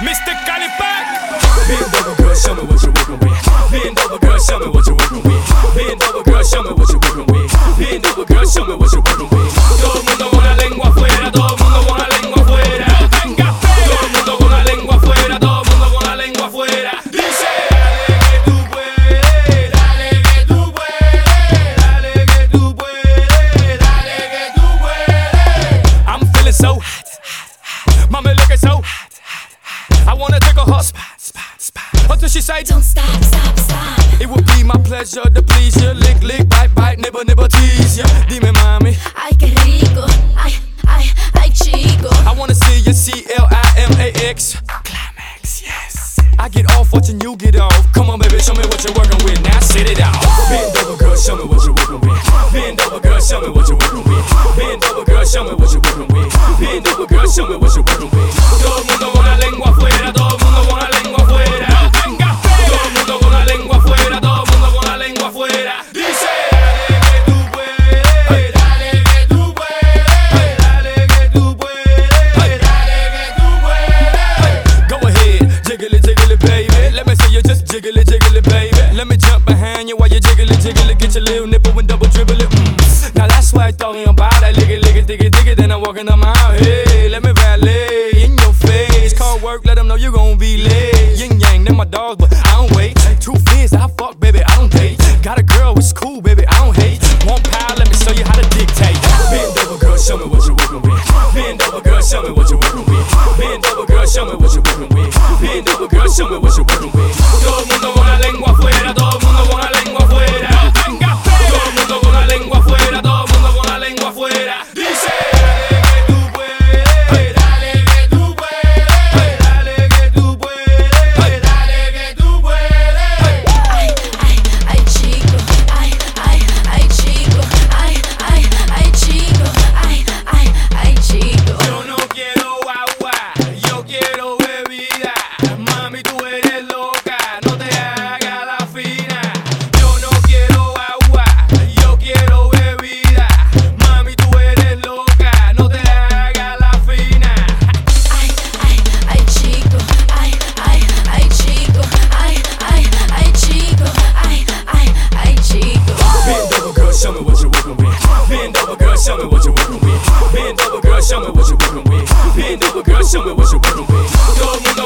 Mr. Calipac. Bend over, girl, show me what you're working with. Bend over, girl, show me what you're working with. Bend over, girl, show me what you're working with. Bend over, girl, show me what you're working with. Todo el mundo con la lengua afuera, todo el mundo con la lengua afuera. Todo el mundo con la lengua afuera, todo el mundo con la lengua afuera. Dice, dale que tú puedes, dale que tú puedes, dale que tú puedes, dale que tú puedes. I'm feeling so hot, mommy looking so hot. I wanna take a hot spot. Until she say, don't stop, stop, stop. It would be my pleasure to please you. Lick, lick, bite, bite, nibble, nibble, tease ya. Dime, mami. Ay, qué rico. Ay, ay, ay, chico. I wanna see you CLIMAX. Climax, yes. I get off watching you get off. Come on, baby, show me what you're working with. Now sit it out. Bend over, girl, show me what you're working with. Bend over, girl, show me what you're working with. Bend over, girl, show me what you're working with. Bend over, girl, show me what you're working with. Todo el mundo con la lengua afuera, todo el mundo con la lengua afuera. Todo el mundo con la lengua afuera, todo el mundo con la lengua afuera. Dice, dale que tú puedes, dale que tú puedes, dale que tú puedes, dale que tú puedes. Go ahead, jiggle it, baby. Let me see you just jiggle it, baby. Let me jump behind you while you jiggle it. Get your little nipple and double dribble it. Now that's why I talking about that. Lick it, dig it, then I'm walking on my hey, let me valet in your face. Call work, let them know you gon' be late. Yin yang, they're my dogs, but I don't wait. Two fierce, I fuck, baby, I don't date. Got a girl, it's cool, baby, I don't hate. One pound, let me show you how to dictate. Bend over, girl, show me what you're working with. Bend over, girl, show me what you're working with. Bend over, girl, show me what you're working with. Bend over, girl, show me what you're working with. Todo el mundo con la lengua afuera, todo el mundo con la lengua afuera. Todo el mundo con la lengua afuera, todo el mundo con la lengua afuera. Dice, dale que tú puedes, dale que tú puedes, dale que tú puedes, dale que tú puedes. Ay, ay, ay, chico. Ay, ay, ay, chico. Ay, ay, ay, chico. Ay, ay, ay, chico. Yo no quiero agua, yo quiero bebida. Mami, tú eres loca, no te hagas la fina. Yo no quiero agua, yo quiero bebida. Mami, tú eres loca, no te hagas la fina. Ay, ay, ay, chico. Ay, ay, ay, chico. Ay, ay, ay, chico. Ay, ay, ay, chico. Bend over, girl, show me what you're working with. Bend over, girl, show me what you're working with. Bend over, girl, show me what you're working with. Bend over, girl, show me what you're working with. Todo el mundo